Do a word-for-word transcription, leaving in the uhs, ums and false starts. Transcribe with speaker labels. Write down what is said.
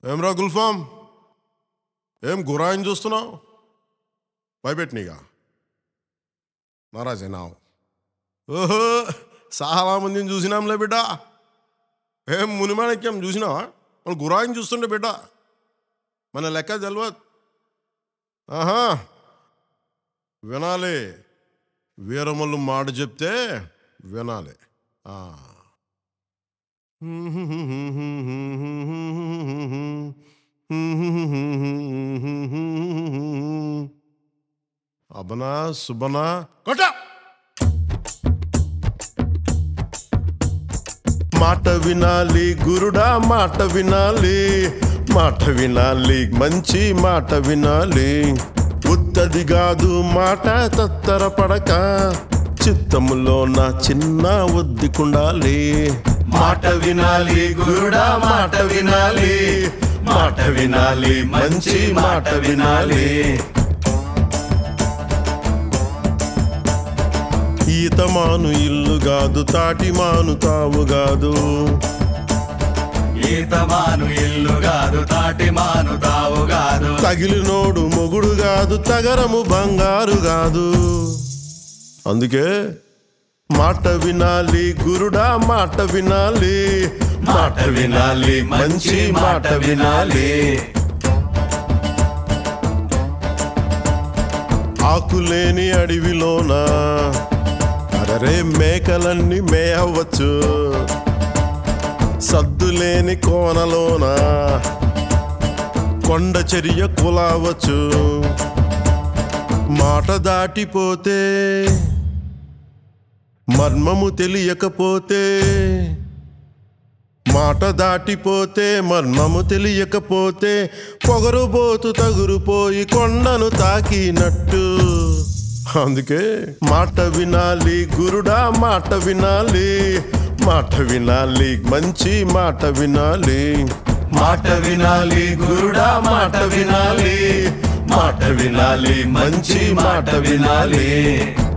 Speaker 1: ఏమ్రా గుల్ఫామ్, ఏం గురాయిని చూస్తున్నావు? భయపెట్టినీగా నారాజేనావు. ఓహో, చాలా మందిని చూసినాంలే బిడ్డ. ఏం మునిమాణిక్యం చూసినావా? మన గురాయిని చూస్తుండే బిడ్డ, మన లెక్క తెలియదు. ఆహా, వినాలి. వీరమల్లు మాట చెప్తే వినాలి. అబనా సుబనా కొట్ట. మాట వినాలి గురుడా, మాట వినాలి, మాట వినాలి, మంచి మాట వినాలి. ఉత్తది కాదు మాట తత్తర పడక, చిత్తములో నా చిన్న ఒద్దికుండాలి.
Speaker 2: మాట వినాలి గురుడా, మాట వినాలి, మాట వినాలి, మంచి మాట వినాలి.
Speaker 1: ఈతమాను ఇల్లు కాదు, తాటి మాను తావు కాదు.
Speaker 2: ఈతమాను ఇల్లు కాదు, తాటి మాను తావు కాదు.
Speaker 1: తగిలినోడు మొగుడు కాదు, తగరము బంగారు కాదు. అందుకే మాట వినాలి గురుడా, మాట వినాలి,
Speaker 2: మాట వినాలి, మంచి మాట వినాలి.
Speaker 1: ఆకులేని అడవిలోనా అరే మేకలన్నీ మేయవచ్చు, సద్దులేని కోనలోన కొండ చర్య కులావచ్చు. మాట దాటిపోతే, మర్మము తెలియకపోతే, మాట దాటిపోతే మర్మము తెలియకపోతే, పొగరుబోతు తగురుపోయి కొండను తాకినట్టు. అందుకే మాట వినాలి గురుడా, మాట వినాలి, మాట వినాలి, మంచి మాట వినాలి.
Speaker 2: మాట వినాలి గురుడా, మాట వినాలి, మాట వినాలి, మంచి మాట వినాలి.